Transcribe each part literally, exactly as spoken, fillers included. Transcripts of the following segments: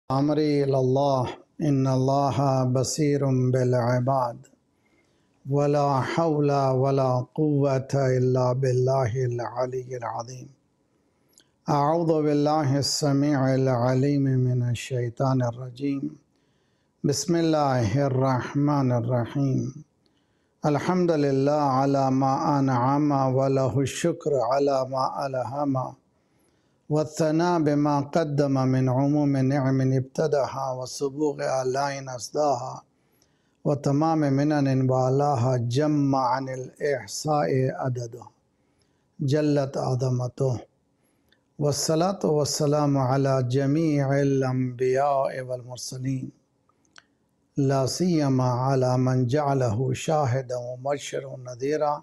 أمري إلى الله إن الله بصير بالعباد ولا حول ولا قوة إلا بالله العلي العظيم. أعوذ بالله السميع العليم من الشيطان الرجيم. بسم الله الرحمن الرحيم. الحمد لله على ما أنعم وله الشكر على ما ألهم والثناء بما قدم من عموم نعم ابتدها وسبوغ آلاء أسداها وتمام منن والاها جم عن الإحصاء عدده جلت عظمته. والصلاة والسلام على جميع الأنبياء والمرسلين لا سيما على من جعله شاهدا ومبشرا ونذيرا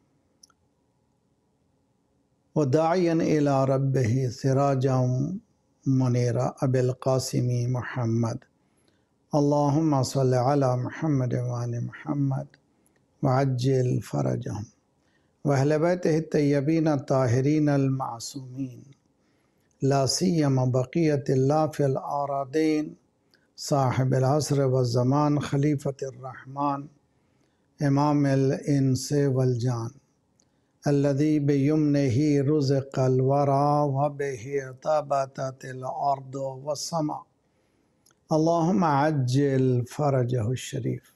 وداعيا إلى ربه سراجا منيرا أبي القاسم محمد. اللهم صل على محمد وآل محمد وعجل فرجهم وأهل بيته الطيبين الطاهرين المعصومين لا سيما بقية الله في الأراضين صاحب العصر والزمان خليفة الرحمن إمام الإنس والجان الذي بيمنه رزق الورى وبه طابت الأرض والسماء. اللهم عجل فرجه الشريف.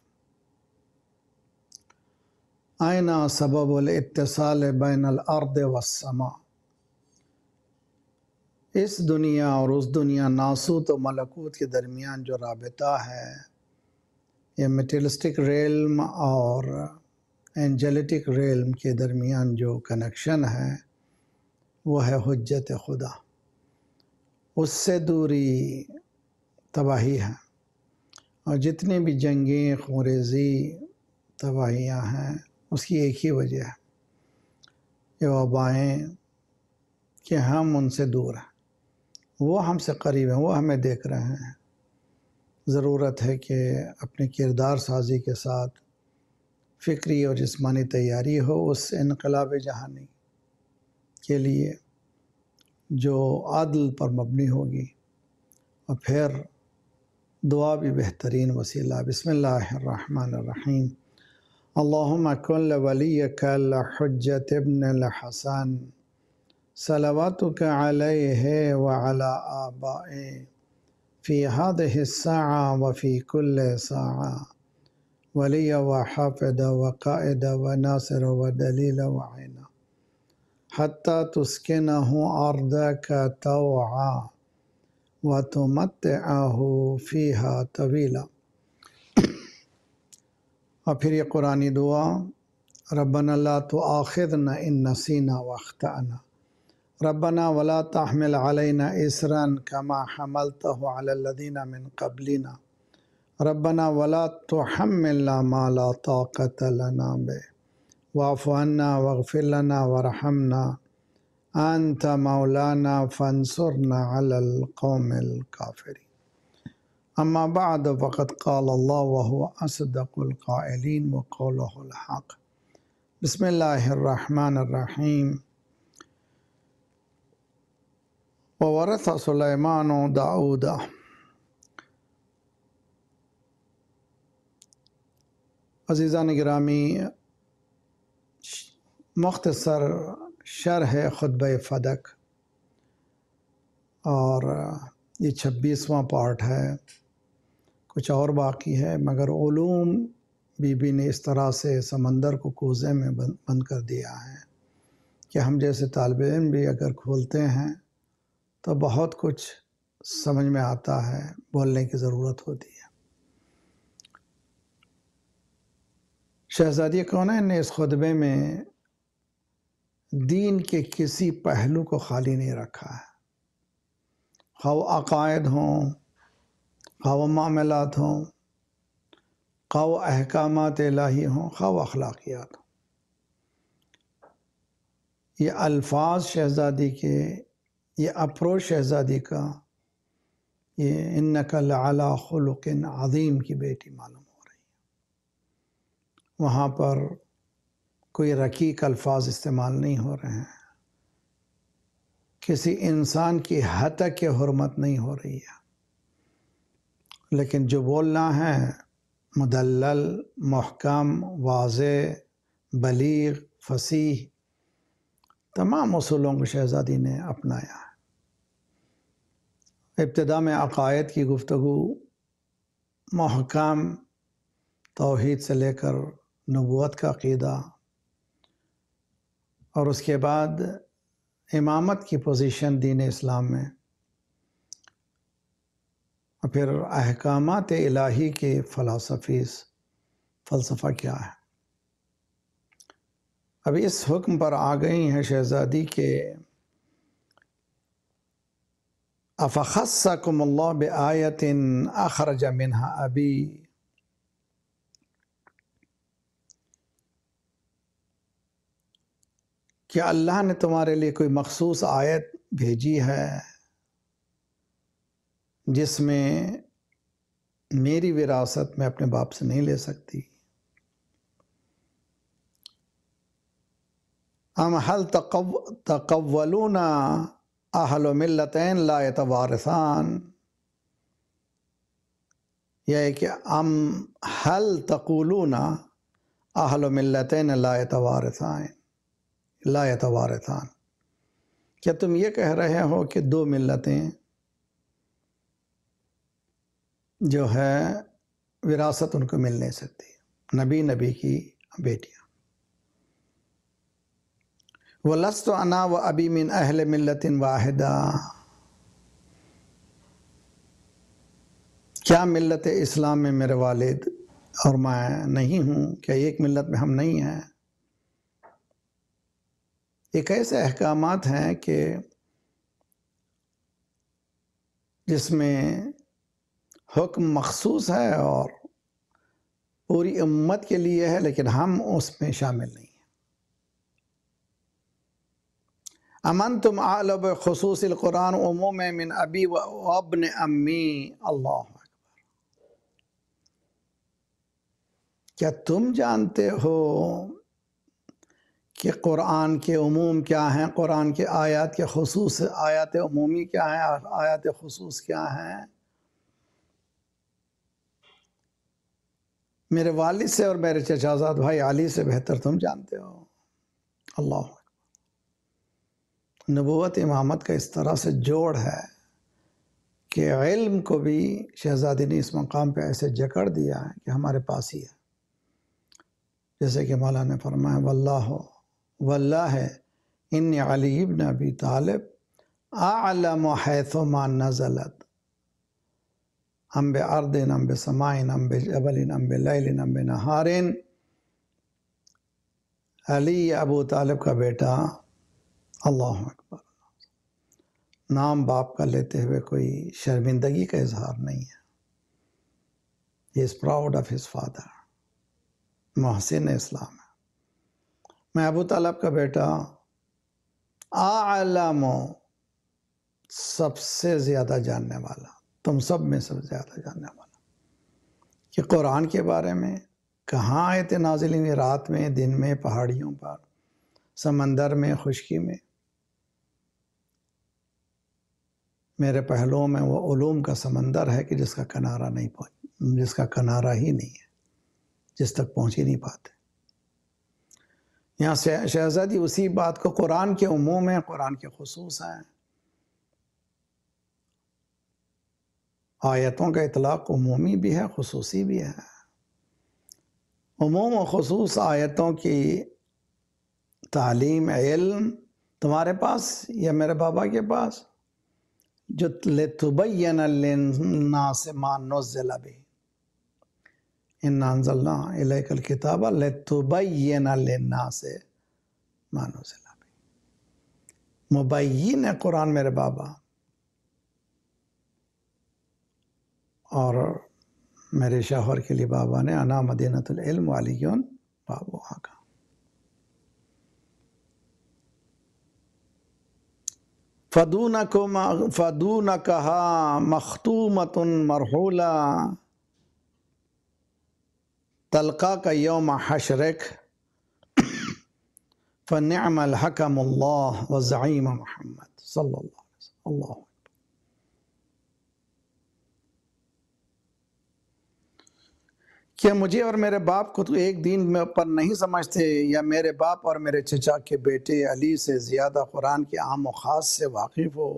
أين سبب الاتصال بين الأرض والسماء؟ اس دنیا اور اس دنیا ناسوت و ملکوت کے درمیان جو رابطہ ہے، یہ میٹیرلسٹک ریلم اور اینجلٹک ریلم کے درمیان جو کنیکشن ہے وہ ہے حجت خدا. اس سے دوری تباہی ہے، اور جتنی بھی جنگیں خونریزی تباہیاں ہیں اس کی ایک ہی وجہ ہے، یہ وبائیں کہ ہم ان سے دور ہیں، وہ ہم سے قریب ہیں، وہ ہمیں دیکھ رہے ہیں. ضرورت ہے کہ اپنی کردار سازی کے ساتھ فکری اور جسمانی تیاری ہو اس انقلاب جہانی کے لیے جو عدل پر مبنی ہوگی، اور پھر دعا بھی بہترین وسیلہ. بسم اللہ الرحمن الرحیم. اللہم کن ولیک الحجت ابن الحسن صلواتک علیہ وعلی آبائہ فی هذه الساعة وفی کل ساعة ولی وحافظ وقائد وناصر ودلیل وعین حتی تسکنہ ارضک طوعا وتمتعہ فیہا طویلا. اور پھر یہ قرآنی دعا، ربنا لا تؤاخذنا ان نسینا واخطأنا ربنا ولا تحمل علينا إصرا كما حملته على الذين من قبلنا ربنا ولا تحملنا ما لا طاقة لنا به واعف عنا واغفر لنا وارحمنا أنت مولانا فانصرنا على القوم الكافرين. أما بعد فقد قال الله وهو أصدق القائلين وقوله الحق. بسم الله الرحمن الرحيم. وورث سلیمان داؤد. عزیزان گرامی، مختصر شرح خطبہ فدق، اور یہ چھبیسواں پارٹ ہے، کچھ اور باقی ہے، مگر علوم بی بی نے اس طرح سے سمندر کو کوزے میں بند کر دیا ہے کہ ہم جیسے طالب علم بھی اگر کھولتے ہیں تو بہت کچھ سمجھ میں آتا ہے، بولنے کی ضرورت ہوتی ہے. شہزادی کونین نے اس خطبے میں دین کے کسی پہلو کو خالی نہیں رکھا ہے، خواہ وہ عقائد ہوں، خواہ وہ معاملات ہوں، خواہ وہ احکامات الہی ہوں، خواہ وہ اخلاقیات ہوں. یہ الفاظ شہزادی کے، یہ اپروچ شہزادی کا، یہ انک لعلی خلق عظیم کی بیٹی معلوم ہو رہی ہے. وہاں پر کوئی رقیق الفاظ استعمال نہیں ہو رہے ہیں، کسی انسان کی حتک حرمت نہیں ہو رہی ہے، لیکن جو بولنا ہے مدلل، محکم، واضح، بلیغ، فصیح، تمام اصولوں کو شہزادی نے اپنایا ہے۔ ابتدا میں عقائد کی گفتگو محکم توحید سے لے کر نبوت کا عقیدہ، اور اس کے بعد امامت کی پوزیشن دین اسلام میں، اور پھر احکامات الہی کے فلسفیز فلسفہ کیا ہے۔ ابھی اس حکم پر آ گئی ہیں شہزادی کے افخصکم اللہ بآیت اخرج منہا ابی، کہ اللہ نے تمہارے لیے کوئی مخصوص آیت بھیجی ہے جس میں میری وراثت میں اپنے باپ سے نہیں لے سکتی؟ ام حل تقولون اہل ملتین لا یتوارثان، یہ ہے کہ ام حل تقولون اہل ملتین لا یتوارثان لا یتوارثان، کیا تم یہ کہہ رہے ہو کہ دو ملتیں جو ہے وراثت ان کو مل نہیں سکتی، نبی نبی کی بیٹیاں؟ وَلَسْتُ أَنَا وَأَبِي مِنْ أَهْلِ مِلَّةٍ وَاحِدَةٍ، کیا ملت اسلام میں میرے والد اور میں نہیں ہوں؟ کیا ایک ملت میں ہم نہیں ہیں؟ ایک ایسے احکامات ہیں کہ جس میں حکم مخصوص ہے اور پوری امت کے لیے ہے، لیکن ہم اس میں شامل نہیں ہیں۔ امنتم اعلم بخصوص القرآن عموم من ابی و ابن امی، اللہ اکبر، کیا تم جانتے ہو کہ قرآن کے عموم کیا ہیں، قرآن کے آیات کے خصوص، آیات عمومی کیا ہیں، آیات خصوص کیا ہیں؟ میرے والد سے اور میرے چچا زاد بھائی علی سے بہتر تم جانتے ہو۔ اللہ، نبوت امامت کا اس طرح سے جوڑ ہے کہ علم کو بھی شہزادی نے اس مقام پہ ایسے جکڑ دیا ہے کہ ہمارے پاس ہی ہے، جیسے کہ مولانا نے فرمایا واللہ واللہ انی علی ابن ابی طالب اعلم حیث ما نزلت، ام بارض ام بسماء ام بجبل ام بلیل ام بنہار، علی ابو طالب کا بیٹا، اللہ اکبر، نام باپ کا لیتے ہوئے کوئی شرمندگی کا اظہار نہیں ہے۔ He is proud of his father، محسن اسلام ہے۔ میں ابو طالب کا بیٹا، اعلم، سب سے زیادہ جاننے والا، تم سب میں سب سے زیادہ جاننے والا، کہ قرآن کے بارے میں کہاں آیت نازل ہوئی، رات میں، دن میں، پہاڑیوں پر، سمندر میں، خشکی میں، میرے پہلوؤں میں وہ علوم کا سمندر ہے کہ جس کا کنارہ نہیں پہنچ جس کا کنارہ ہی نہیں ہے، جس تک پہنچ ہی نہیں پاتے۔ یہاں سے شہزادی اسی بات کو، قرآن کے عموم ہیں، قرآن کے خصوص ہیں، آیتوں کا اطلاق عمومی بھی ہے، خصوصی بھی ہے۔ عموم و خصوص آیتوں کی تعلیم، علم تمہارے پاس یا میرے بابا کے پاس، جو لِتُبَيَّنَ لِلنَّاسِ مَا نُزِّلَ بِهِ، اِنَّا أَنزَلْنَا إِلَيْكَ الْكِتَابَ لِتُبَيِّنَ لِلنَّاسِ مَا نُزِّلَ بِهِ، مبین ہے قرآن میرے بابا، اور میرے شوہر کے لیے بابا نے انا مدینۃ العلم والی باب وہاں کا۔ فَدُونَكَهَا مَخْتُومَةٌ مَرْحُولَةٌ تَلْقَاكَ يَوْمَ حَشْرِكَ فَنِعْمَ الْحَكَمُ اللَّهُ وَالزَّعِيمُ محمد صلی اللہ علیہ وسلم۔ اللہ کیا مجھے اور میرے باپ کو تو ایک دین میں پر نہیں سمجھتے، یا میرے باپ اور میرے چچا کے بیٹے علی سے زیادہ قرآن کے عام و خاص سے واقف ہو؟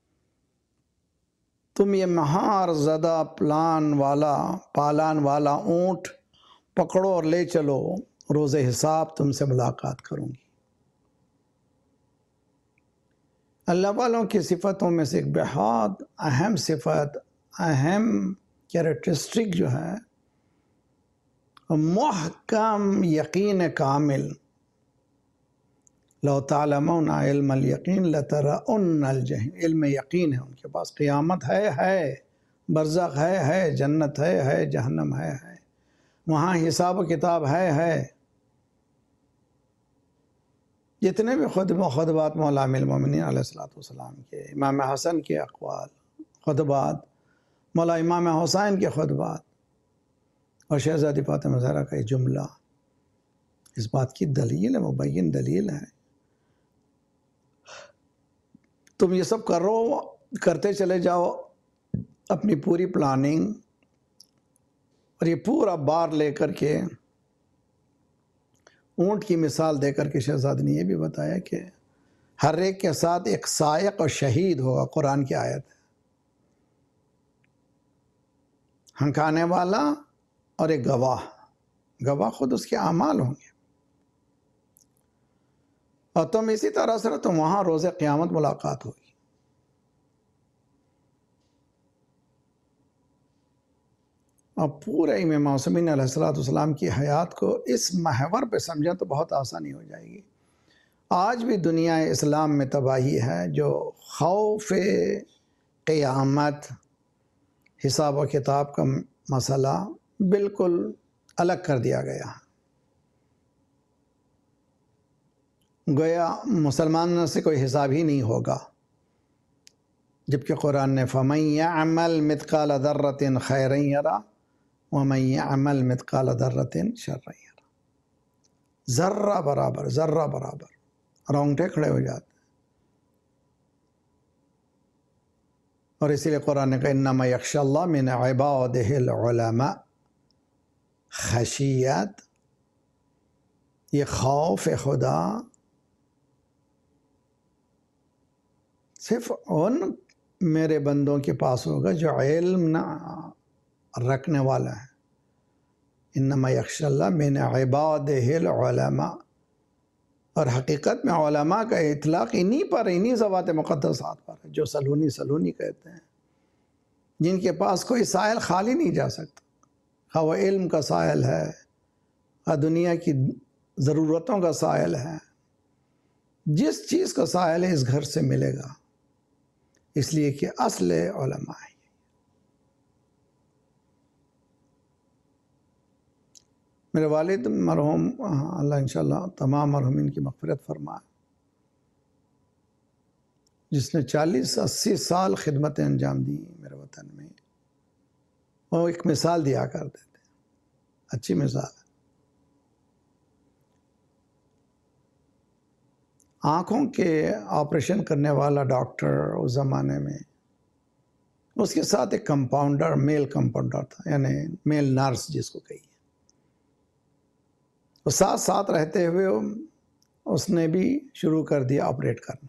تم یہ مہار زدہ پلان والا پالان والا اونٹ پکڑو اور لے چلو، روز حساب تم سے ملاقات کروں گی۔ اللہ والوں کی صفتوں میں سے ایک بہت اہم صفت، اہم کیریکٹرسٹک جو ہے، محکم یقین کامل۔ لو تعلمون علم الیقین لترون الجحیم، علم یقین ہے ان کے پاس، قیامت ہے ہے برزخ ہے ہے جنت ہے ہے جہنم ہے ہے، وہاں حساب و کتاب ہے ہے۔ جتنے بھی خطبہ خطبات مولا امیر المومنین علیہ الصلوۃ والسلام کے، امام حسن کے اقوال خطبات، مولا امام حسین کے خطبات اور شہزادی فاطمہ زہرا کا یہ جملہ اس بات کی دلیل ہے، مبین دلیل ہے۔ تم یہ سب کرو، کرتے چلے جاؤ اپنی پوری پلاننگ، اور یہ پورا بار لے کر کے اونٹ کی مثال دے کر کے شہزادی نے یہ بھی بتایا کہ ہر ایک کے ساتھ ایک سائق اور شہید ہوگا، قرآن کی آیت ہے، ہنکانے والا اور ایک گواہ، گواہ خود اس کے اعمال ہوں گے، اور تم اسی طرح سے تم وہاں روز قیامت ملاقات ہوگی۔ اور پورے امام معصومین علیہ الصلوۃ والسلام کی حیات کو اس محور پہ سمجھیں تو بہت آسانی ہو جائے گی۔ آج بھی دنیا اسلام میں تباہی ہے جو خوف قیامت، حساب و کتاب کا مسئلہ بالکل الگ کر دیا گیا، گویا مسلمانوں سے کوئی حساب ہی نہیں ہوگا، جبکہ قرآن نے فَمَن يَعْمَلْ مِثْقَالَ ذَرَّةٍ خَيْرًا يَرَهُ وَمَن يَعْمَلْ مِثْقَالَ ذَرَّةٍ شَرًّا يَرَهُ۔ ذرہ برابر، ذرہ برابر رونگٹے کھڑے ہو جاتے ہیں۔ اور اسی لیے قرآن نے کہا انما یخشی اللہ من عبادہ العلماء، خشیت، یہ خوف خدا صرف ان میرے بندوں کے پاس ہوگا جو علم نہ رکھنے والا ہے۔ انما یخشی اللہ من عبادہ العلماء، اور حقیقت میں علماء کا اطلاق انہی پر، انہی ذوات مقدسات پر ہے جو سلونی سلونی کہتے ہیں، جن کے پاس کوئی سائل خالی نہیں جا سکتا، خواہ وہ علم کا سائل ہے، خواہ دنیا کی ضرورتوں کا سائل ہے، جس چیز کا سائل ہے اس گھر سے ملے گا، اس لیے کہ اصل علماء ہے۔ میرے والد مرحوم، اللہ انشاءاللہ تمام مرحومین کی مغفرت فرمائے، جس نے چالیس اسی سال خدمتیں انجام دی میرے وطن میں، وہ ایک مثال دیا کرتے تھے، اچھی مثال ہے۔ آنکھوں کے آپریشن کرنے والا ڈاکٹر اس زمانے میں، اس کے ساتھ ایک کمپاؤنڈر، میل کمپاؤنڈر تھا، یعنی میل نرس جس کو کہیے، وہ ساتھ ساتھ رہتے ہوئے اس نے بھی شروع کر دیا آپریٹ کرنا۔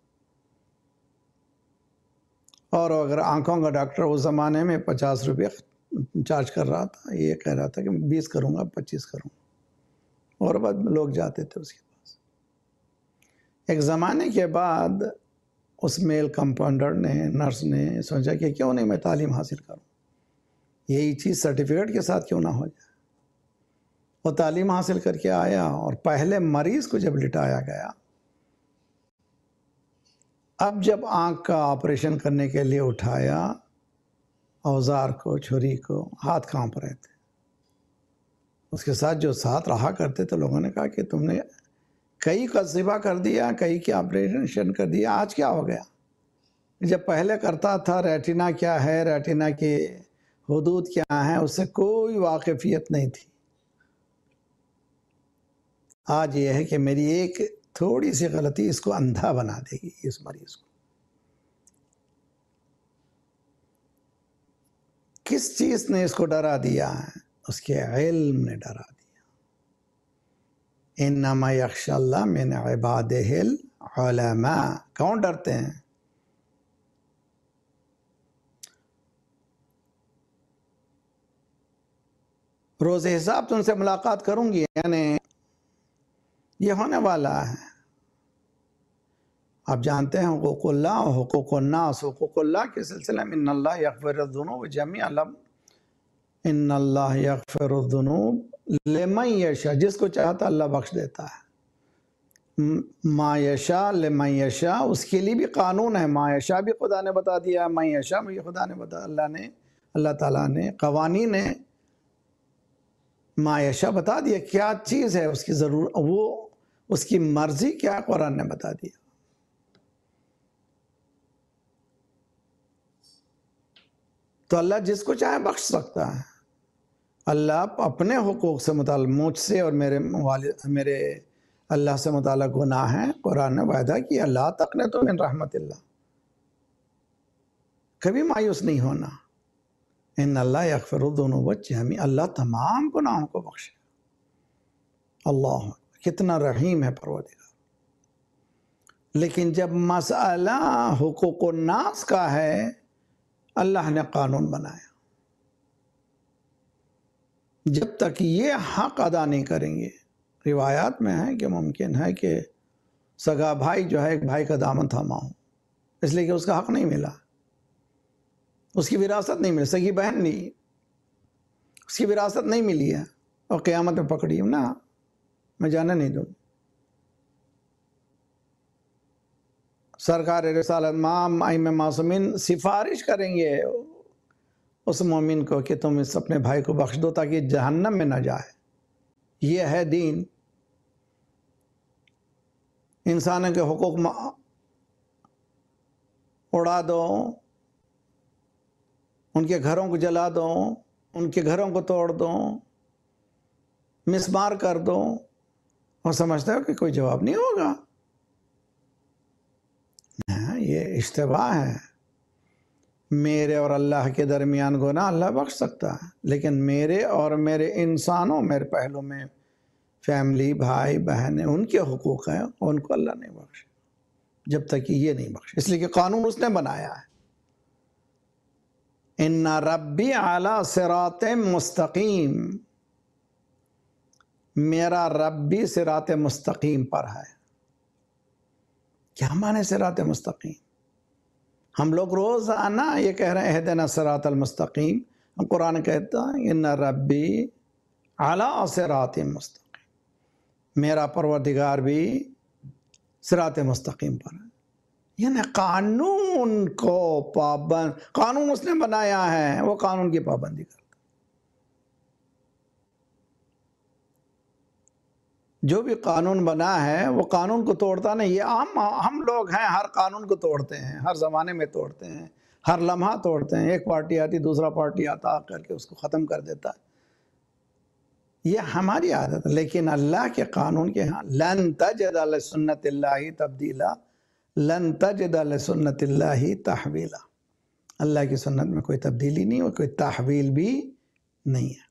اور اگر آنکھوں کا ڈاکٹر اس زمانے میں پچاس روپے چارج کر رہا تھا، یہ کہہ رہا تھا کہ بیس کروں گا، پچیس کروں گا، اور بعد لوگ جاتے تھے اس کے پاس۔ ایک زمانے کے بعد اس میل کمپاؤنڈر نے، نرس نے سوچا کہ کیوں نہیں میں تعلیم حاصل کروں، یہی چیز سرٹیفکیٹ کے ساتھ کیوں نہ ہو جائے۔ وہ تعلیم حاصل کر کے آیا، اور پہلے مریض کو جب لٹایا گیا، اب جب آنکھ کا آپریشن کرنے کے لیے اٹھایا اوزار کو، چھری کو، ہاتھ کانپ رہے تھے۔ اس کے ساتھ جو ساتھ رہا کرتے تھے لوگوں نے کہا کہ تم نے کئی کا ذبح کر دیا، کئی کی آپریشن کر دیا، آج کیا ہو گیا؟ جب پہلے کرتا تھا ریٹینا کیا ہے، ریٹینا کے حدود کیا ہیں، اس سے کوئی واقفیت نہیں تھی۔ آج یہ ہے کہ میری ایک تھوڑی سی غلطی اس کو اندھا بنا دے گی، اس مریض کو۔ کس چیز نے اس کو ڈرا دیا ہے؟ اس کے علم نے ڈرا دیا۔ انما یخشی اللہ من عبادہ العلماء، کون ڈرتے ہیں؟ روز حساب تم سے ملاقات کروں گی، یعنی یہ ہونے والا ہے۔ آپ جانتے ہیں حقوق اللہ اور حقوق الناس۔ حقوق اللہ کے سلسلے میں ان اللہ یغفر الذنوب جميعا، ان اللہ یغفر الذنوب لمن یشاء، جس کو چاہتا اللہ بخش دیتا ہے۔ ما یشاء لمن یشاء، اس کے لیے بھی قانون ہے۔ ما یشاء بھی خدا نے بتا دیا، من یشاء بھی خدا نے بتا، اللہ نے اللہ تعالیٰ نے قوانین نے ما یشاء بتا دیا کیا چیز ہے، اس کی ضرور وہ اس کی مرضی کیا قرآن نے بتا دیا۔ تو اللہ جس کو چاہے بخش سکتا ہے۔ اللہ اپنے حقوق سے متعلق مجھ سے اور میرے والد میرے اللہ سے متعلق گناہ ہیں، قرآن نے وعدہ کیا لا تقنطوا من رحمت اللہ، کبھی مایوس نہیں ہونا۔ ان اللہ یغفر الذنوب جميعا، اللہ تمام گناہوں کو بخشے۔ اللہ کتنا رحیم ہے پروردگار۔ لیکن جب مسئلہ حقوق الناس کا ہے، اللہ نے قانون بنایا، جب تک یہ حق ادا نہیں کریں گے۔ روایات میں ہے کہ ممکن ہے کہ سگا بھائی جو ہے ایک بھائی کا دامن تھاما ہو، اس لیے کہ اس کا حق نہیں ملا، اس کی وراثت نہیں ملی، سگی بہن نہیں، اس کی وراثت نہیں ملی ہے، اور قیامت میں پکڑی ہوں نا، میں جانے نہیں دوں۔ سرکار رسالت امام ائمہ معصومین سفارش کریں گے اس مومن کو کہ تم اس اپنے بھائی کو بخش دو تاکہ جہنم میں نہ جائے۔ یہ ہے دین۔ انسانوں کے حقوق اڑا دو، ان کے گھروں کو جلا دو، ان کے گھروں کو توڑ دو، مسمار کر دو، اور سمجھتے ہو کہ کوئی جواب نہیں ہوگا۔ یہ اشتباہ ہے۔ میرے اور اللہ کے درمیان گناہ اللہ بخش سکتا ہے، لیکن میرے اور میرے انسانوں میرے پہلو میں فیملی بھائی بہن ان کے حقوق ہیں، ان کو اللہ نہیں بخشے جب تک کہ یہ نہیں بخشے، اس لیے کہ قانون اس نے بنایا ہے۔ ان ربی علی صراط مستقیم، میرا رب بھی صراط مستقیم پر ہے۔ کیا معنی صراط مستقیم؟ ہم لوگ روزانہ یہ کہہ رہے ہیں اہدنا الصراط المستقیم، قرآن کہتا ہے ان ربی علی صراط مستقیم، میرا پروردگار بھی صراط مستقیم پر ہے۔ یعنی قانون کو پابند، قانون اس نے بنایا ہے، وہ قانون کی پابندی کرتا ہے۔ جو بھی قانون بنا ہے وہ قانون کو توڑتا نہیں۔ یہ عام ہم لوگ ہیں، ہر قانون کو توڑتے ہیں، ہر زمانے میں توڑتے ہیں، ہر لمحہ توڑتے ہیں۔ ایک پارٹی آتی دوسرا پارٹی آتا آ کر کے اس کو ختم کر دیتا ہے۔ یہ ہماری عادت ہے، لیکن اللہ کے قانون کے ہاں لن تجد لسنت اللہ تبدیلا، لن تجد لسنت اللہ تحویلا، اللہ کی سنت میں کوئی تبدیلی نہیں اور کوئی تحویل بھی نہیں ہے۔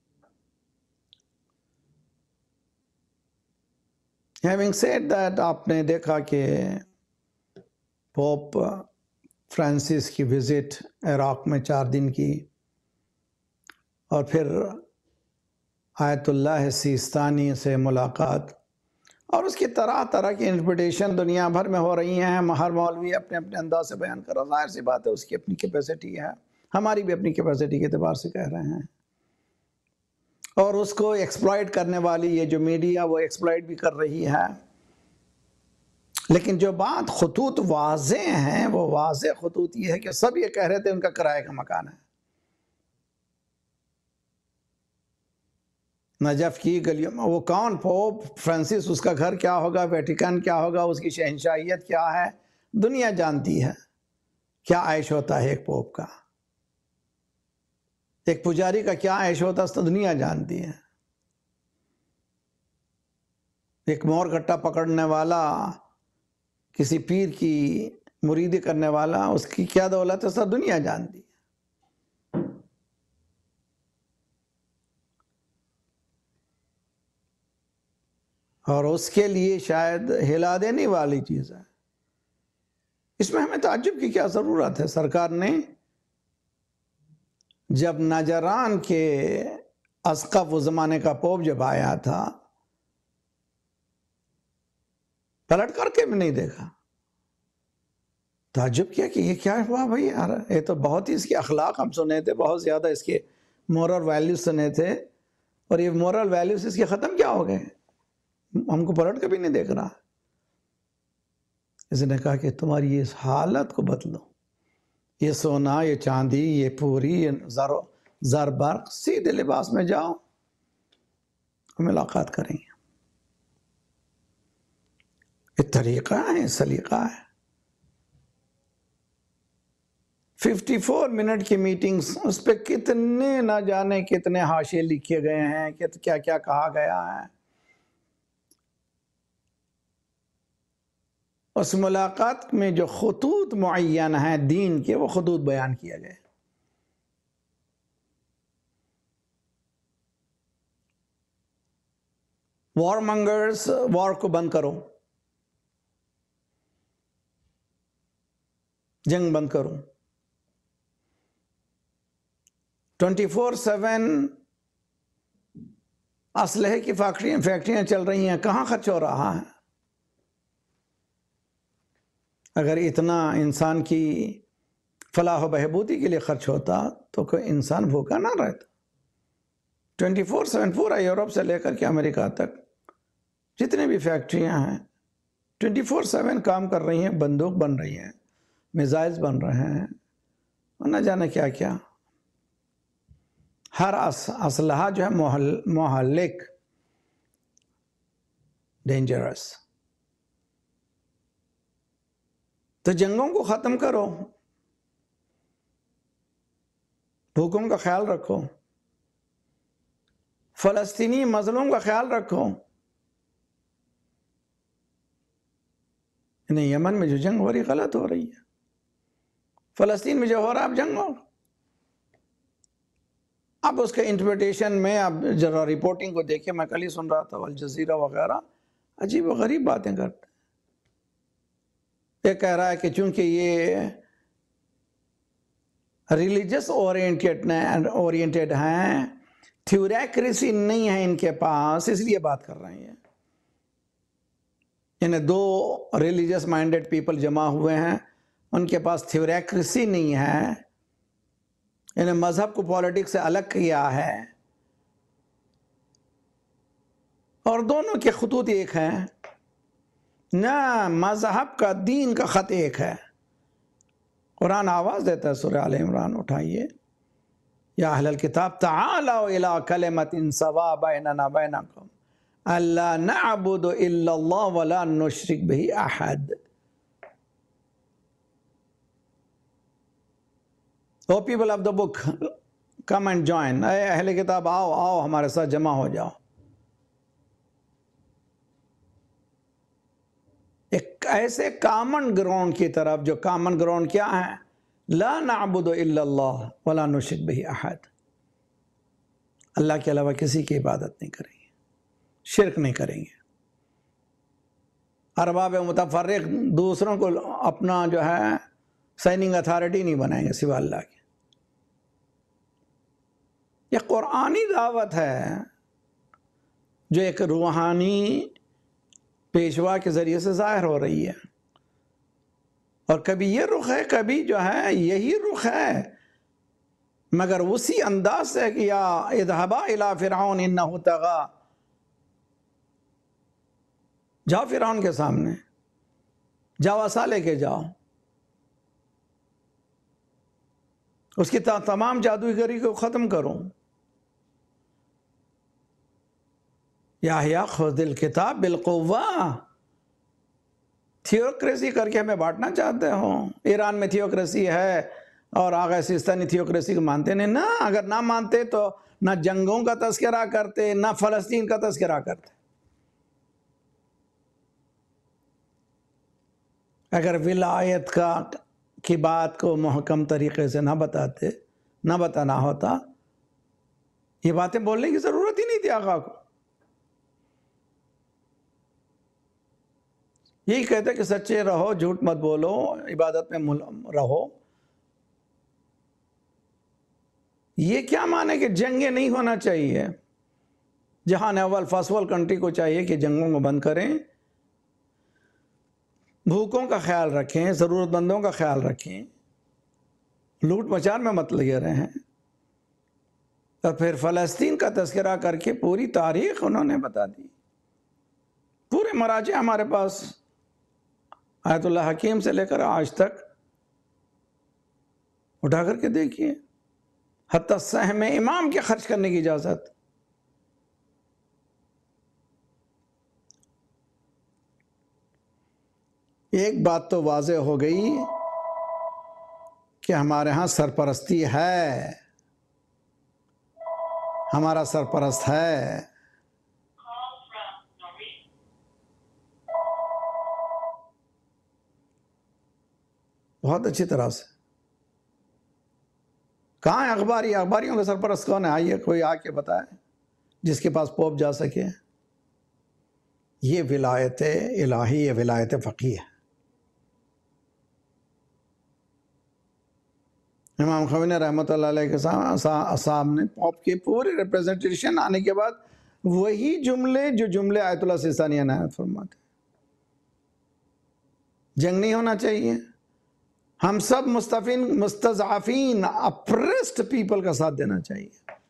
Having said that، آپ نے دیکھا کہ پوپ فرانسس کی وزٹ عراق میں چار دن کی، اور پھر آیت اللہ سیستانی سے ملاقات، اور اس کی طرح طرح کی انویٹیشن دنیا بھر میں ہو رہی ہیں۔ ہر مولوی اپنے اپنے انداز سے بیان کر رہا، ظاہر سی بات ہے اس کی اپنی کیپیسٹی ہے، ہماری بھی اپنی کیپیسٹی کے اعتبار سے کہہ رہے ہیں، اور اس کو ایکسپلائٹ کرنے والی یہ جو میڈیا وہ ایکسپلائٹ بھی کر رہی ہے۔ لیکن جو بات خطوط واضح ہیں، وہ واضح خطوط یہ ہے کہ سب یہ کہہ رہے تھے ان کا کرائے کا مکان ہے۔ نجف کی گلیوں میں وہ کون پوپ فرانسس، اس کا گھر کیا ہوگا، ویٹیکن کیا ہوگا، اس کی شہنشاہیت کیا ہے، دنیا جانتی ہے۔ کیا عیش ہوتا ہے ایک پوپ کا، ایک پجاری کا کیا عیش ہوتا ہے، تو دنیا جانتی ہے۔ ایک مور گٹا پکڑنے والا، کسی پیر کی مریدی کرنے والا، اس کی کیا دولت ہے، سب دنیا جانتی ہے۔ اور اس کے لیے شاید ہلا دینے والی چیز ہے. اس میں ہمیں تعجب کی کیا ضرورت ہے؟ سرکار نے جب نجران کے اسقف اس زمانے کا پوپ جب آیا تھا، پلٹ کر کے بھی نہیں دیکھا. تعجب کیا کہ یہ کیا ہوا بھائی یار، یہ تو بہت ہی اس کے اخلاق ہم سنے تھے، بہت زیادہ اس کے مورل ویلیوز سنے تھے، اور یہ مورل ویلیوز اس کے ختم کیا ہو گئے؟ ہم کو پلٹ کے بھی نہیں دیکھ رہا. اس نے کہا کہ تمہاری اس حالت کو بدلو، یہ سونا، یہ چاندی، یہ پوری، یہ زر زر برق، سیدھے لباس میں جاؤ، ملاقات کریں گے. یہ طریقہ ہے، سلیقہ ہے. ففٹی فور منٹ کی میٹنگز، اس پہ کتنے نہ جانے کتنے حاشیے لکھے گئے ہیں، کیا کیا کہا گیا ہے. اس ملاقات میں جو خطوط معین ہیں دین کے، وہ خطوط بیان کیا گئے. وار منگرز، وار کو بند کرو، جنگ بند کرو. ٹوینٹی فور سیون اسلحے کی فیکٹریاں فیکٹریاں چل رہی ہیں، کہاں خرچ ہو رہا ہے؟ اگر اتنا انسان کی فلاح و بہبودی کے لیے خرچ ہوتا تو کوئی انسان بھوکا نہ رہتا. ٹوینٹی فور سیون پورا یورپ سے لے کر کے امریکہ تک جتنے بھی فیکٹریاں ہیں ٹوینٹی فور سیون کام کر رہی ہیں، بندوق بن رہی ہیں، میزائلز بن رہے ہیں، اور نہ جانے کیا کیا. ہر اسلحہ جو ہے مہلک، ڈینجرس. تو جنگوں کو ختم کرو، بھوکوں کا خیال رکھو، فلسطینی مظلوم کا خیال رکھو. انہیں یمن میں جو جنگ ہو رہی غلط ہو رہی ہے، فلسطین میں جو ہو رہا ہے اب جنگ ہو. اب اس کے انٹرپریٹیشن میں اب ذرا رپورٹنگ کو دیکھیں، میں کل ہی سن رہا تھا الجزیرہ وغیرہ عجیب و غریب باتیں کرتے. یہ کہہ رہا ہے کہ چونکہ یہ ریلیجس اورینٹیڈ اورینٹیڈ ہیں، تھیوریکریسی نہیں ہے ان کے پاس، اس لیے بات کر رہے ہیں. یعنی دو ریلیجس مائنڈڈ پیپل جمع ہوئے ہیں، ان کے پاس تھیوریکریسی نہیں ہے، یعنی مذہب کو پالیٹکس سے الگ کیا ہے، اور دونوں کے خطوط ایک ہیں. نہ مذہب کا، دین کا خط ایک ہے. قرآن آواز دیتا ہے، سورہ آل عمران اٹھائیے، یا اہل الکتاب تعالوا الی کلمۃ سواء بیننا بینکم الا نعبد الا اللہ ولا نشرک بہ احد. O people of the book come and join, اے اہل کتاب آؤ آؤ ہمارے ساتھ جمع ہو جاؤ. ایک ایسے کامن گراؤنڈ کی طرف، جو کامن گراؤنڈ کیا ہے؟ لا نعبد الا اللہ ولا نشرک بہ احد. اللہ کے علاوہ کسی کی عبادت نہیں کریں گے، شرک نہیں کریں گے. ارباب متفرق، دوسروں کو اپنا جو ہے سائننگ اتھارٹی نہیں بنائیں گے سوا اللہ کے. یہ قرآنی دعوت ہے جو ایک روحانی پیشوا کے ذریعے سے ظاہر ہو رہی ہے، اور کبھی یہ رخ ہے، کبھی جو ہے یہی رخ ہے، مگر اسی انداز سے کہ یا اذهبا الی فرعون انہ طغی، جاؤ فرعون کے سامنے، جاؤ عصا لے کے جاؤ، اس کی تمام جادوگری کو ختم کرو. یحییٰ خذ الکتاب بالقوہ. تھیوکریسی کر کے ہمیں بانٹنا چاہتے ہو. ایران میں تھیوکریسی ہے اور آغا سیستانی تھیوکریسی کو مانتے نہیں. نہ، اگر نہ مانتے تو نہ جنگوں کا تذکرہ کرتے، نہ فلسطین کا تذکرہ کرتے. اگر ولایت کا کی بات کو محکم طریقے سے نہ بتاتے، نہ بتانا ہوتا، یہ باتیں بولنے کی ضرورت ہی نہیں تھی آقا کو. یہی کہتے کہ سچے رہو، جھوٹ مت بولو، عبادت میں رہو. یہ کیا مانے کہ جنگیں نہیں ہونا چاہیے؟ جہان اول فرسٹ ورلڈ کنٹری کو چاہیے کہ جنگوں کو بند کریں، بھوکوں کا خیال رکھیں، ضرورت مندوں کا خیال رکھیں، لوٹ مچار میں مت لگے رہیں. اور پھر فلسطین کا تذکرہ کر کے پوری تاریخ انہوں نے بتا دی. پورے مراجع ہمارے پاس آیت اللہ حکیم سے لے کر آج تک، اٹھا کر کے دیکھیے. حتیٰ سہم امام کے خرچ کرنے کی اجازت. ایک بات تو واضح ہو گئی کہ ہمارے ہاں سرپرستی ہے، ہمارا سرپرست ہے. بہت اچھی طرح سے. کہاں ہے اخباری؟ اخباریوں کا سرپرست کون ہے؟ آئیے کوئی آ کے بتائے جس کے پاس پوپ جا سکے. یہ ولایت الہی، یہ ولایت فقیہ ہے. امام خمینی رحمۃ اللہ علیہ کے سامنے پوپ کی پوری ریپریزنٹیشن آنے کے بعد وہی جملے جو جملے آیت اللہ سیستانی عنایت فرماتے. جنگ نہیں ہونا چاہیے، ہم سب مستفین مستضعفین اپریسڈ پیپل کا ساتھ دینا چاہیے.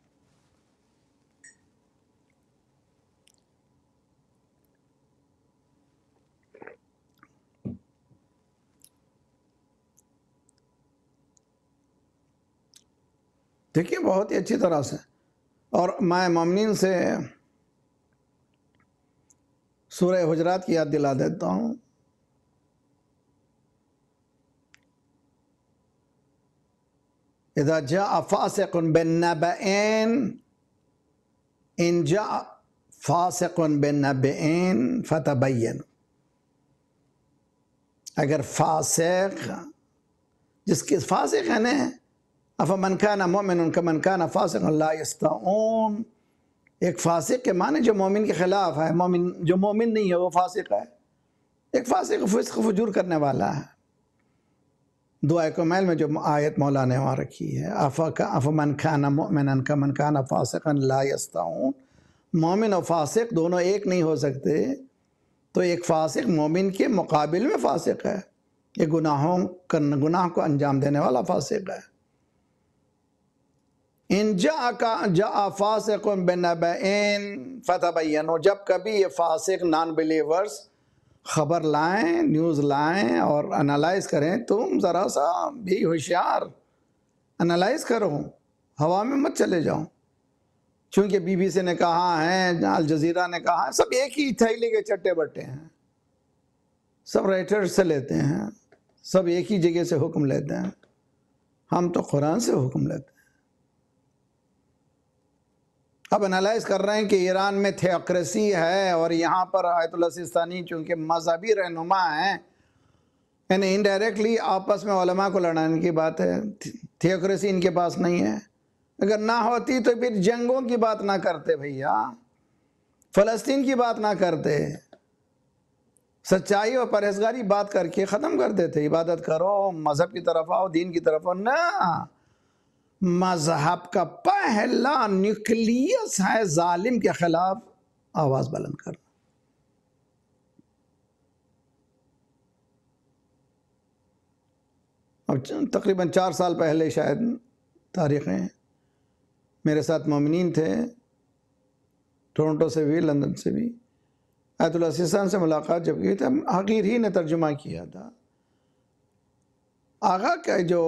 دیکھیے بہت ہی اچھی طرح سے. اور میں مومنین سے سورہ حجرات کی یاد دلا دیتا ہوں. اذا جاء فاسق بالنبأ ان جاء فاسق بالنبأ فتبینوا. اگر فاسق، جس کے فاسق ہے نا، افمن کان مؤمنا کمن کان فاسقا لا یستوون. ایک فاسق کے معنی جو مومن کے خلاف ہے، مومن جو مومن نہیں ہے وہ فاسق ہے. ایک فاسق فسق فجور کرنے والا ہے. دعائے کمیل میں جو آیت مولا نے وہاں رکھی ہے، افمن کان مؤمنا کمن کان فاسقا لا یستوون. مومن اور فاسق دونوں ایک نہیں ہو سکتے. تو ایک فاسق مومن کے مقابل میں فاسق ہے، یہ گناہوں گناہ کو انجام دینے والا فاسق ہے. ان جاء فاسق بنبأ فتبینوا. جب کبھی یہ فاسق نان بلیورز خبر لائیں، نیوز لائیں اور انالائز کریں، تم ذرا سا بھی ہوشیار انالائز کرو، ہوا میں مت چلے جاؤ. چونکہ بی بی سی نے کہا ہے، الجزیرہ نے کہا ہے، سب ایک ہی تھیلی کے چٹے بٹے ہیں، سب رائٹر سے لیتے ہیں، سب ایک ہی جگہ سے حکم لیتے ہیں. ہم تو قرآن سے حکم لیتے ہیں. اب انالائز کر رہے ہیں کہ ایران میں تھیوکریسی ہے اور یہاں پر آیت اللہ سیستانی چونکہ مذہبی رہنما ہیں، یعنی انڈائریکٹلی آپس میں علماء کو لڑانے کی بات ہے. تھیوکریسی ان کے پاس نہیں ہے. اگر نہ ہوتی تو پھر جنگوں کی بات نہ کرتے بھیا، فلسطین کی بات نہ کرتے، سچائی اور پرہیزگاری بات کر کے ختم کر دیتے. عبادت کرو، مذہب کی طرف آؤ، دین کی طرف آؤ. نہ، مذہب کا پہلا نیوکلیس ہے ظالم کے خلاف آواز بلند کرنا. اب تقریباً چار سال پہلے شاید تاریخیں، میرے ساتھ مومنین تھے ٹورنٹو سے بھی، لندن سے بھی. آیت اللہ سیستان سے ملاقات جب کی تھی، حقیر ہی نے ترجمہ کیا تھا. آغا کا جو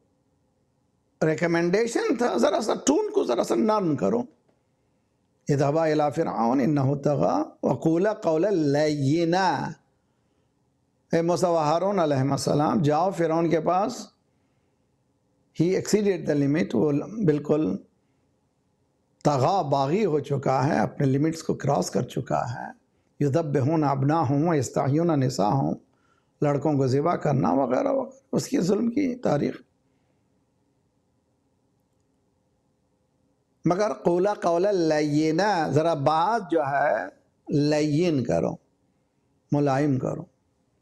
ریکمنڈیشن تھا، ذرا سا ٹون کو ذرا سا نرم کرو. اذهبا الى فرعون انه طغى وقولا قولا لینا. اے موسیٰ و ہارون علیہ السلام، جاؤ فرعون کے پاس. ہی ایکسیڈیڈ دا لمٹ، وہ بالکل طغا، باغی ہو چکا ہے، اپنے لمٹس کو کراس کر چکا ہے. یذبحون ابناءہم ویستحیون نساءہم، لڑکوں کو ذبح کرنا وغیرہ وغیرہ، اس کی ظلم کی تاریخ. مگر قولا قولا لینا، ذرا بات جو ہے لین کرو، ملائم کرو.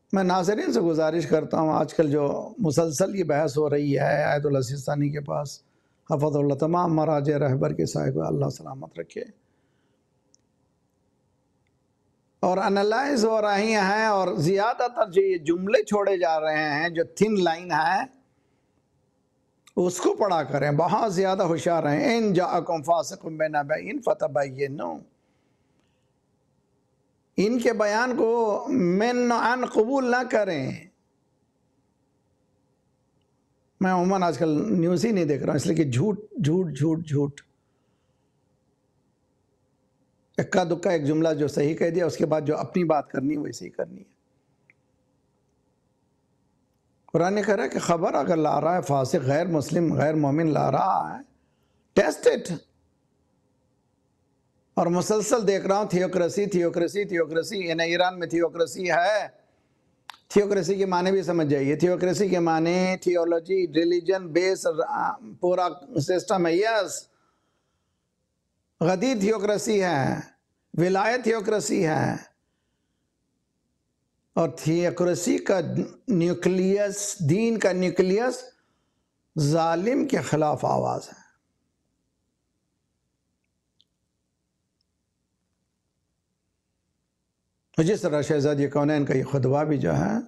میں ناظرین سے گزارش کرتا ہوں، آج کل جو مسلسل یہ بحث ہو رہی ہے آیت اللہ سیستانی کے پاس، حفظ اللہ، تمام مراجع رہبر کے سائے کو اللہ سلامت رکھے، اور انالائز ہو رہی ہیں، اور زیادہ تر جو یہ جملے چھوڑے جا رہے ہیں جو تھن لائن ہے اس کو پڑھا کریں، بہت زیادہ ہوشیار ہیں۔ ان جاءکم فاسق بنبأ فتبینوا، ان کے بیان کو من عن قبول نہ کریں۔ میں عموماً آج کل نیوز ہی نہیں دیکھ رہا ہوں، اس لیے کہ جھوٹ جھوٹ جھوٹ جھوٹ، اکا دکا ایک جملہ جو صحیح کہہ دیا، اس کے بعد جو اپنی بات کرنی ہے وہی صحیح کرنی ہے۔ قرآن کہہ رہا ہے کہ خبر اگر لا رہا ہے فاسق، غیر مسلم، غیر مومن لا رہا ہے، ٹیسٹ اٹ۔ اور مسلسل دیکھ رہا ہوں تھیوکریسی تھیوکریسی تھیوکریسی، یعنی ایران میں تھیوکریسی ہے۔ تھیوکریسی کے معنی بھی سمجھ جائیے، تھیوکریسی کے معنی تھیولوجی، ریلیجن بیس پورا سسٹم ہے، یس۔ غدیر تھیوکریسی ہے، ولایت تھیوکریسی ہے، اور تھیوکریسی کا نیوکلیس، دین کا نیوکلیس ظالم کے خلاف آواز ہے۔ جس طرح شہزادی کونین کا یہ خطبہ بھی جو ہے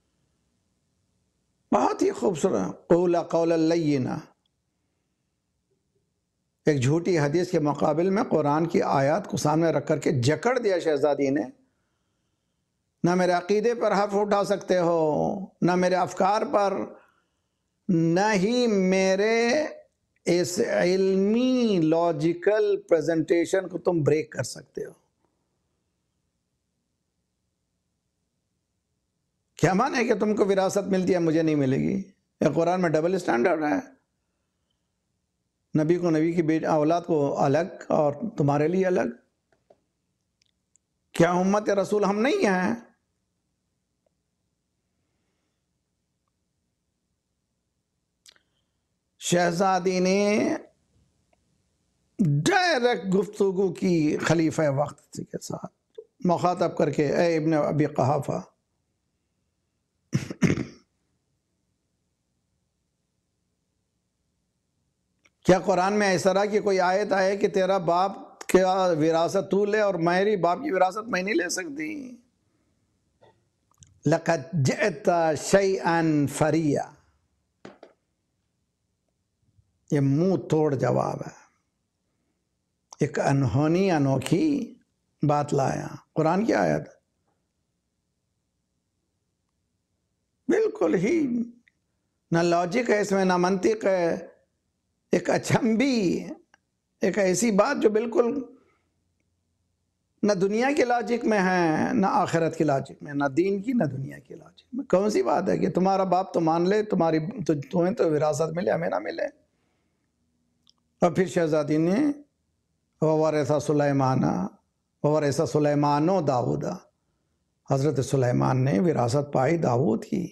بہت ہی خوبصورت، قولا قولا لینا، ایک جھوٹی حدیث کے مقابل میں قرآن کی آیات کو سامنے رکھ کر کے جکڑ دیا شہزادی نے۔ نہ میرے عقیدے پر حرف اٹھا سکتے ہو، نہ میرے افکار پر، نہ ہی میرے اس علمی لاجیکل پریزنٹیشن کو تم بریک کر سکتے ہو۔ کیا معنی ہے کہ تم کو وراثت ملتی ہے مجھے نہیں ملے گی؟ یہ قرآن میں ڈبل اسٹینڈرڈ ہے، نبی کو نبی کی بیٹی اولاد کو الگ اور تمہارے لیے الگ۔ کیا امت رسول ہم نہیں ہیں؟ شہزادی نے ڈائریکٹ گفتگو کی خلیفہ وقت کے ساتھ، مخاطب کر کے، اے ابن ابی قحافہ، کیا قرآن میں اس طرح کی کوئی آیت آئے کہ تیرا باپ کیا وراثت تو لے اور میری باپ کی وراثت میں نہیں لے سکتی؟ لَقَدْ جِئْتَ شَيْئًا فَرِيًّا، یہ منہ توڑ جواب ہے، ایک انہونی انوکھی بات لایا۔ قرآن کی آیت بالکل ہی نہ لاجک ہے اس میں، نہ منطق ہے، ایک اچھمبی، ایک ایسی بات جو بالکل نہ دنیا کے لاجک میں ہے، نہ آخرت کی لاجک میں، نہ دین کی نہ دنیا کی لاجک میں۔ کون سی بات ہے کہ تمہارا باپ تو مان لے، تمہاری تمہیں تو وراثت ملے، ہمیں نہ ملے؟ اور پھر شہزادی نے وَوَرِثَ سُلَيْمَانَ وَوَرِثَ سُلَيْمَانُ داؤد، حضرت سلیمان نے وراثت پائی داؤد کی،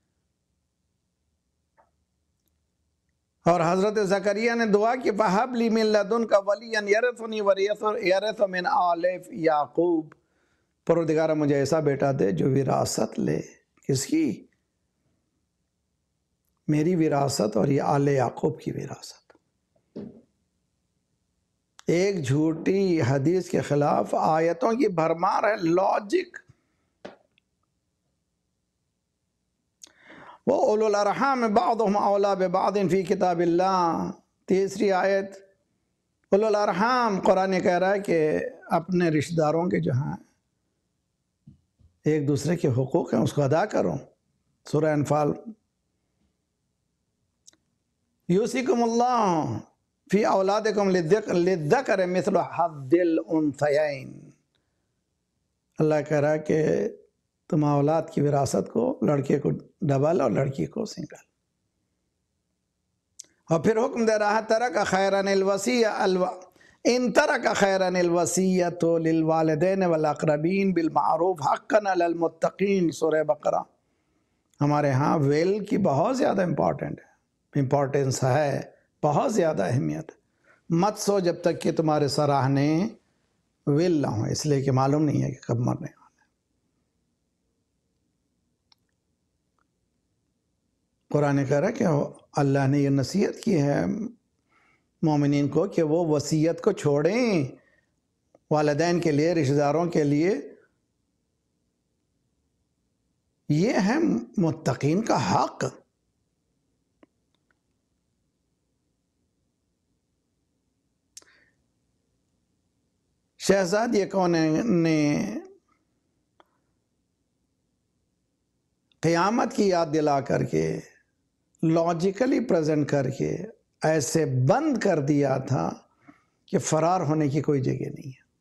اور حضرت زکریا نے دعا کی فَهَبْ لِي مِن لَّدُنْكَ وَلِيًّا يَرِثُنِي وَيَرِثُ مِنْ آلِ یعقوب، پروردگارہ مجھے ایسا بیٹا دے جو وراثت لے، کس کی؟ میری وراثت اور یہ آل یعقوب کی وراثت۔ ایک جھوٹی حدیث کے خلاف آیتوں کی بھرمار ہے، لاجک۔ وَأُولُو الْأَرْحَامِ بَعْضُهُمْ أَوْلَىٰ بِبَعْضٍ فِي کتاب اللہ، تیسری آیت۔ اولو الارحام، قرآن کہہ رہا ہے کہ اپنے رشتہ داروں کے جو ہیں ایک دوسرے کے حقوق ہیں اس کو ادا کرو، سورہ انفال۔ یوصیکم اللہ فی اولادکم للذکر مثل حظ الانثیین، اللہ کہہ رہا ہے کہ تم اولاد کی وراثت کو لڑکے کو ڈبل اور لڑکی کو سنگل، اور پھر حکم دے رہا ہے ترک خیرن الوصیہ الو ان ترک خیرن الوصیۃ للوالدین والاقربین بالمعروف حقا علی المتقین، سورہ بقرہ۔ ہمارے ہاں ویل کی بہت زیادہ امپورٹنٹ ہے، امپورٹنس ہے، بہت زیادہ اہمیت ہے۔ مت سو جب تک کہ تمہارے سراہنے ویل نہ ہوں، اس لیے کہ معلوم نہیں ہے کہ کب مرنے۔ قرآن کہہ رہا ہے کہ اللہ نے یہ نصیحت کی ہے مومنین کو کہ وہ وصیت کو چھوڑیں والدین کے لیے، رشتہ داروں کے لیے. یہ ہے متقین کا حق. شہزادی کون نے قیامت کی یاد دلا کر کے لاجیکلی پریزنٹ کر کے ایسے بند کر دیا تھا کہ فرار ہونے کی کوئی جگہ نہیں ہے.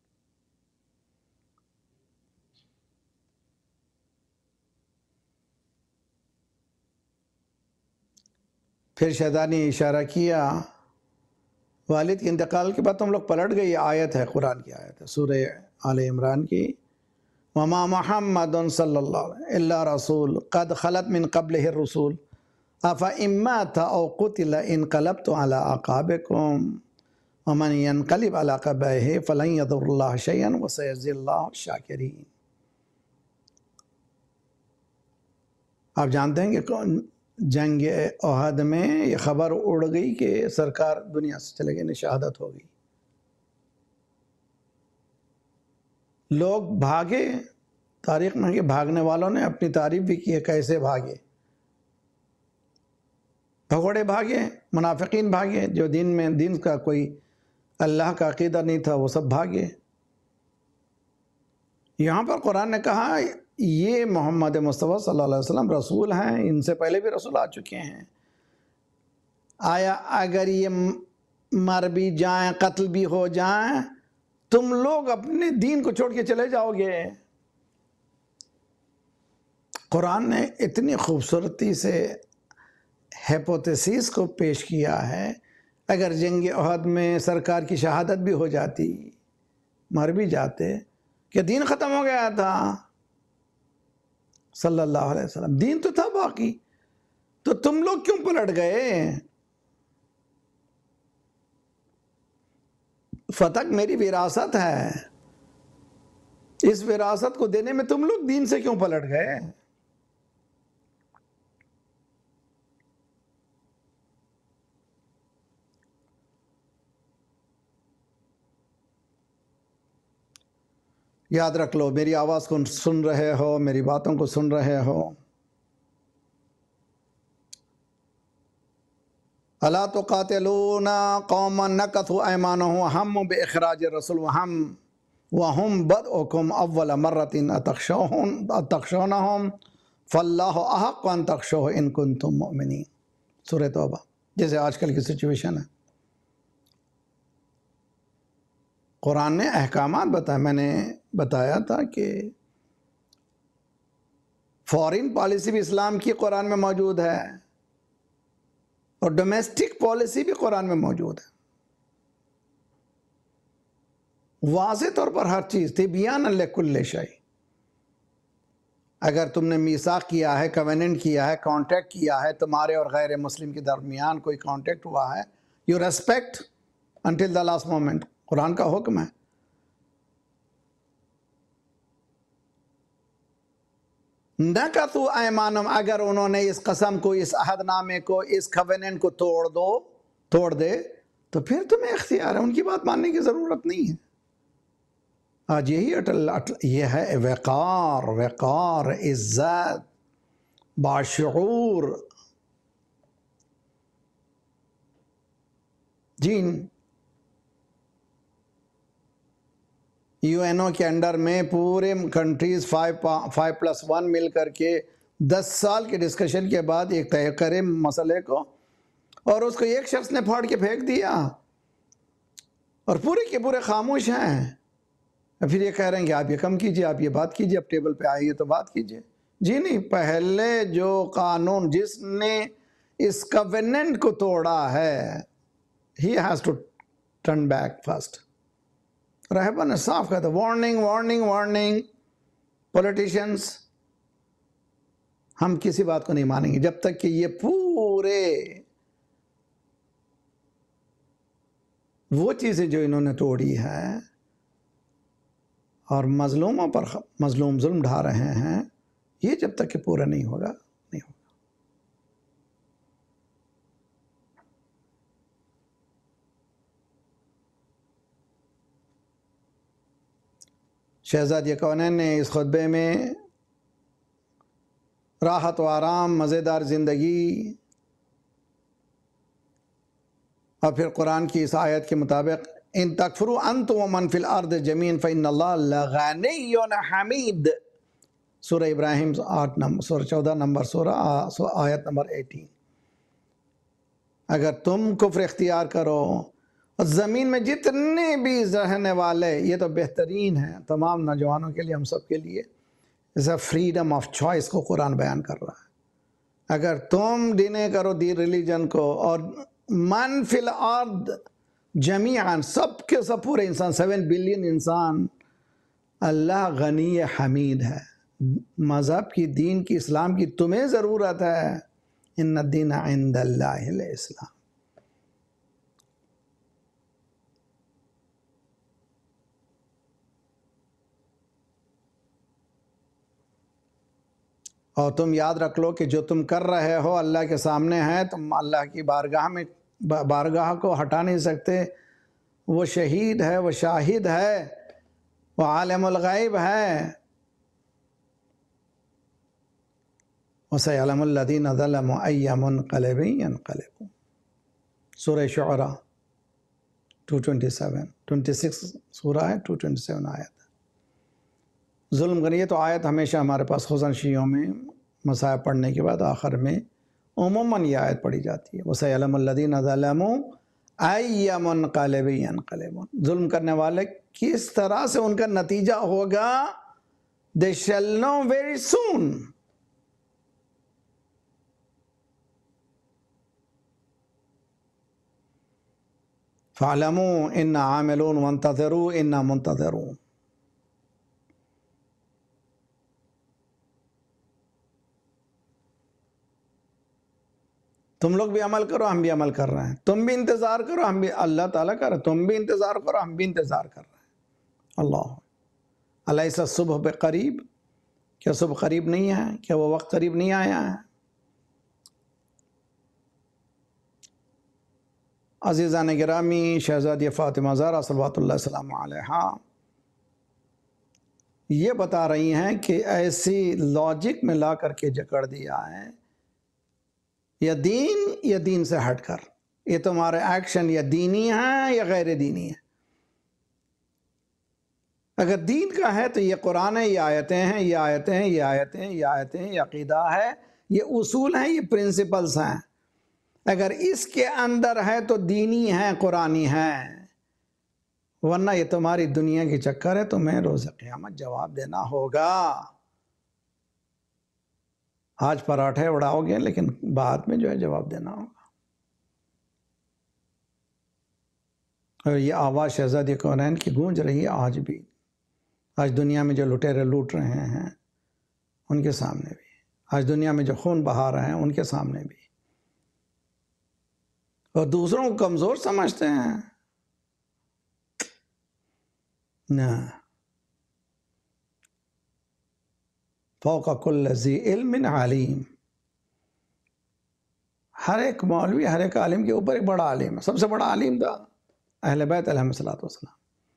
پھر شہزادی نے اشارہ کیا والد کے انتقال کے بعد تم لوگ پلٹ گئی. آیت ہے، قرآن کی آیت ہے، سورہ آل عمران کی. وما محمد صلی اللہ علیہ الا رسول قد خلت من قبلہ الرسول افإن مات او قتل انقلبتم علی اعقابکم ومن ينقلب علی عقبیہ فلن یضر اللہ شیئا وسیجزی اللہ الشاکرین. آپ جانتے ہیں کہ جنگ احد میں یہ خبر اڑ گئی کہ سرکار دنیا سے چلے گئے، شہادت ہو گئی. لوگ بھاگے، تاریخ میں کہ بھاگنے والوں نے اپنی تعریف بھی کی ہے کیسے بھاگے. بھگوڑے بھاگے، منافقین بھاگے، جو دین میں دین کا کوئی اللہ کا عقیدہ نہیں تھا وہ سب بھاگے. یہاں پر قرآن نے کہا یہ محمد مصطفیٰ صلی اللہ علیہ وسلم رسول ہیں، ان سے پہلے بھی رسول آ چکے ہیں. آیا اگر یہ مر بھی جائیں، قتل بھی ہو جائیں، تم لوگ اپنے دین کو چھوڑ کے چلے جاؤ گے؟ قرآن نے اتنی خوبصورتی سے ہیپوتھیسس کو پیش کیا ہے. اگر جنگ احد میں سرکار کی شہادت بھی ہو جاتی، مر بھی جاتے، کہ دین ختم ہو گیا تھا صلی اللہ علیہ وسلم، دین تو تھا باقی، تو تم لوگ کیوں پلٹ گئے؟ فتح میری وراثت ہے، اس وراثت کو دینے میں تم لوگ دین سے کیوں پلٹ گئے؟ یاد رکھ لو، میری آواز کو سن رہے ہو، میری باتوں کو سن رہے ہو. الا تقاتلون قوما نکثوا ایمانهم وهموا باخراج الرسول وهم وهم بدؤكم اول مرة اتخشوهم اتخشونهم فاللہ احق ان تخشوه ان کنتم مؤمنین. سورہ توبہ. جیسے آج کل کی سچویشن ہے، قرآن نے احکامات بتائے. میں نے بتایا تھا کہ فارن پالیسی بھی اسلام کی قرآن میں موجود ہے اور ڈومیسٹک پالیسی بھی قرآن میں موجود ہے. واضح طور پر ہر چیز تبیان لکل شیء. اگر تم نے میثاق کیا ہے، کویننٹ کیا ہے، کانٹیکٹ کیا ہے، تمہارے اور غیر مسلم کے درمیان کوئی کانٹیکٹ ہوا ہے، you respect until the last moment. قرآن کا حکم ہے. نَقَضُوا ایمانہم، اگر انہوں نے اس قسم کو، اس عہد نامے کو، اس کویننٹ کو توڑ دو توڑ دے تو پھر تمہیں اختیار ہے، ان کی بات ماننے کی ضرورت نہیں ہے. آج یہی اٹل اٹل یہ ہے وقار، وقار، عزت، باشعور. جین یو این او کے انڈر میں پورے countries five five plus one مل کر کے دس سال کے ڈسکشن کے بعد ایک طے کرے مسئلے کو، اور اس کو ایک شخص نے پھاڑ کے پھینک دیا اور پورے کے پورے خاموش ہیں. پھر یہ کہہ رہے ہیں کہ آپ یہ کم کیجئے، آپ یہ بات کیجئے، اب ٹیبل پہ آئیے تو بات کیجئے. جی نہیں، پہلے جو قانون جس نے اس کویننٹ کو توڑا ہے he has to turn back first. رہبر نے صاف کہا تھا وارننگ وارننگ وارننگ پولیٹیشنز، ہم کسی بات کو نہیں مانیں گے جب تک کہ یہ پورے وہ چیزیں جو انہوں نے توڑی ہے اور مظلوموں پر مظلوم ظلم ڈھا رہے ہیں، یہ جب تک کہ پورا نہیں ہوگا نہیں ہوگا. شہزادی کونین نے اس خطبے میں راحت و آرام، مزیدار زندگی، اور پھر قرآن کی اس آیت کے مطابق ان تکفروا انتم ومن فی الارض جميعا فإن اللہ لغنی حمید، سورہ ابراہیم آٹھ نمبر سورہ چودہ نمبر سورہ آیت نمبر اٹھارہ، اگر تم کفر اختیار کرو اور زمین میں جتنے بھی رہنے والے، یہ تو بہترین ہے تمام نوجوانوں کے لیے، ہم سب کے لیے، جیسا فریڈم آف چوائس کو قرآن بیان کر رہا ہے۔ اگر تم ڈینے کرو دی ریلیجن کو، اور من فی الارض جمیعاً، سب کے سب پورے انسان، سیون بلین انسان، اللہ غنی حمید ہے، مذہب کی، دین کی، اسلام کی تمہیں ضرورت ہے، ان الدین عند اللہ الاسلام۔ اور تم یاد رکھ لو کہ جو تم کر رہے ہو اللہ کے سامنے ہے، تم اللہ کی بارگاہ میں بارگاہ کو ہٹا نہیں سکتے، وہ شہید ہے، وہ شاہد ہے، وہ عالم الغیب ہے۔ وَسَيَعْلَمُ الَّذِينَ ظَلَمُوا أَيَّ مُنْقَلِبٍ يَنْقَلِبُونَ، سورہ شعراء دو سو سیون، چھبیس سورہ ہے، دو سو سیون آیت۔ ظلم کریے تو آیت ہمیشہ ہمارے پاس خصوصاً شیعوں میں مصائب پڑھنے کے بعد آخر میں عموماً یہ آیت پڑھی جاتی ہے، وَسَيَعْلَمُ الَّذِينَ ظَلَمُوا أَيَّ مُنْقَلِبٍ يَنْقَلِبُونَ، ظلم کرنے والے کس طرح سے ان کا نتیجہ ہوگا، they shall know very soon۔ فَاعْلَمُوا إِنَّا عَامِلُونَ وَانْتَظِرُوا إِنَّا مُنْتَظِرُونَ۔ تم لوگ بھی عمل کرو، ہم بھی عمل کر رہے ہیں، تم بھی انتظار کرو، ہم بھی، اللہ تعالیٰ کر رہے، تم بھی انتظار کرو، ہم بھی انتظار کر رہے ہیں۔ اللہ الیس الصبح بقریب، کیا صبح قریب نہیں ہے؟ کیا وہ وقت قریب نہیں آیا ہے؟ عزیزان گرامی، شہزادی فاطمہ زہرا صلوات اللہ السلام علیہا یہ بتا رہی ہیں کہ ایسی لاجک میں لا کر کے جکڑ دیا ہے، یا دین یا دین سے ہٹ کر، یہ تمہارے ایکشن یا دینی ہیں یا غیر دینی ہیں۔ اگر دین کا ہے تو یہ قرآن ہے، یہ آیتیں ہیں، یہ آیتیں ہیں، یہ آیتیں ہیں، یہ آیتیں ہیں، یہ عقیدہ ہے، یہ اصول ہیں، یہ پرنسپلز ہیں۔ اگر اس کے اندر ہے تو دینی ہے، قرآنی ہے، ورنہ یہ تمہاری دنیا کی چکر ہے، تمہیں روز قیامت جواب دینا ہوگا۔ آج پراٹھے اڑاؤ گے لیکن بعد میں جو ہے جواب دینا ہوگا۔ اور یہ آواز شہزادی کونین کی گونج رہی ہے آج بھی، آج دنیا میں جو لٹیرے لوٹ رہے ہیں ان کے سامنے بھی، آج دنیا میں جو خون بہا رہے ہیں ان کے سامنے بھی، اور دوسروں کو کمزور سمجھتے ہیں۔ نہ، فوق کل ذی علم علیم، ہر ایک مولوی، ہر ایک عالم کے اوپر ایک بڑا عالم ہے، سب سے بڑا عالم تھا اہل بیت علیہ الصلوۃ والسلام۔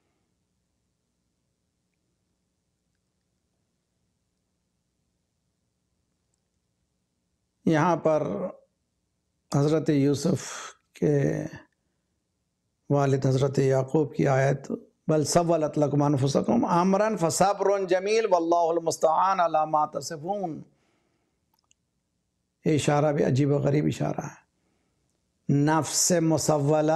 یہاں پر حضرت یوسف کے والد حضرت یعقوب کی آیت بل سولت لکم انفسکم امرا فصبر جمیل واللہ المستعان علی ما تصفون، یہ اشارہ بھی عجیب و غریب اشارہ ہے۔ نفس مسولہ،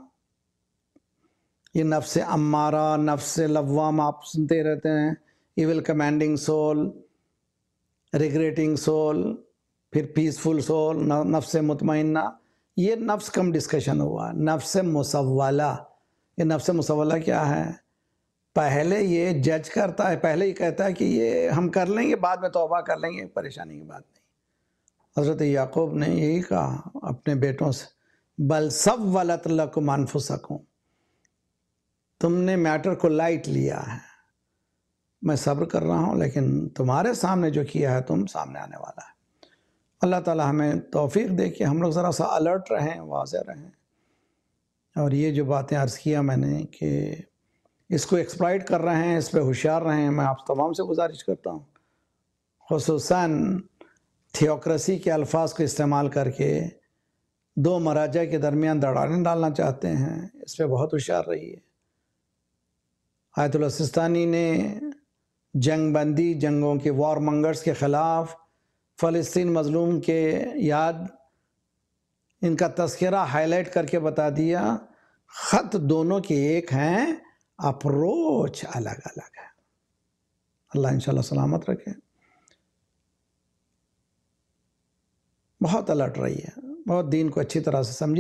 یہ نفس امارہ، نفس لوامہ، آپ سنتے رہتے ہیں، evil commanding soul, regretting soul, پھر پیسفل سول، نفس مطمئنہ، یہ نفس کم ڈسکشن ہوا۔ نفس مسولہ، یہ نفس مسولہ کیا ہے؟ پہلے یہ جج کرتا ہے، پہلے یہ کہتا ہے کہ یہ ہم کر لیں گے، بعد میں توبہ کر لیں گے، پریشانی کی بات نہیں۔ حضرت یعقوب نے یہی کہا اپنے بیٹوں سے، بل سولت لکم انفسکم، تم نے میٹر کو لائٹ لیا ہے، میں صبر کر رہا ہوں لیکن تمہارے سامنے جو کیا ہے تم سامنے آنے والا ہے۔ اللہ تعالی ہمیں توفیق دے کہ ہم لوگ ذرا سا الرٹ رہیں، واضح رہیں، اور یہ جو باتیں عرض کیا میں نے کہ اس کو ایکسپلائٹ کر رہے ہیں، اس پہ ہوشیار رہیں۔ میں آپ تمام سے گزارش کرتا ہوں، خصوصاً تھیوکریسی کے الفاظ کو استعمال کر کے دو مراجع کے درمیان دراڑیں ڈالنا چاہتے ہیں، اس پہ بہت ہوشیار رہیے۔ آیت اللہ سستانی نے جنگ بندی، جنگوں کے وار منگرز کے خلاف، فلسطین مظلوم کے یاد ان کا تذکرہ ہائی لائٹ کر کے بتا دیا، خط دونوں کے ایک ہیں، اپروچ الگ الگ ہے۔ اللہ انشاءاللہ سلامت رکھے۔ بہت الرٹ رہیے، بہت دین کو اچھی طرح سے سمجھے۔